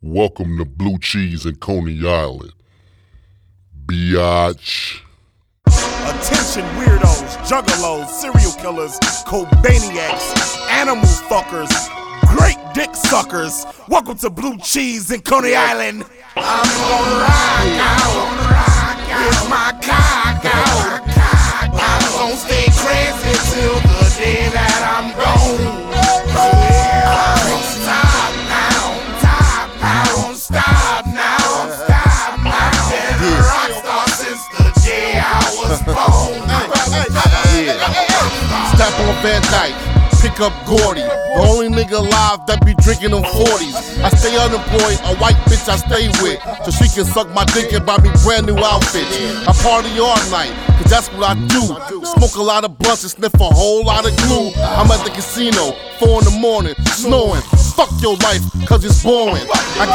Welcome to Blue Cheese in Coney Island. Biatch. Attention weirdos, juggalos, serial killers, Cobaniacs, animal fuckers, great dick suckers. Welcome to Blue Cheese in Coney Island. I'm gonna rock out with my cock out. I'm gonna stay crazy till the day that I'm gone. I won't stop now, I won't stop now, been a rock star since the day I was born. Step on Van Dyke, pick up Gordy, the only nigga alive that be drinking them 40s. I stay unemployed, a white bitch I stay with, so she can suck my dick and buy me brand new outfits. I party all night, cause that's what I do. Smoke a lot of blunts and sniff a whole lot of glue. I'm at the casino, 4 in the morning, snowing. Fuck your life, cause it's boring. I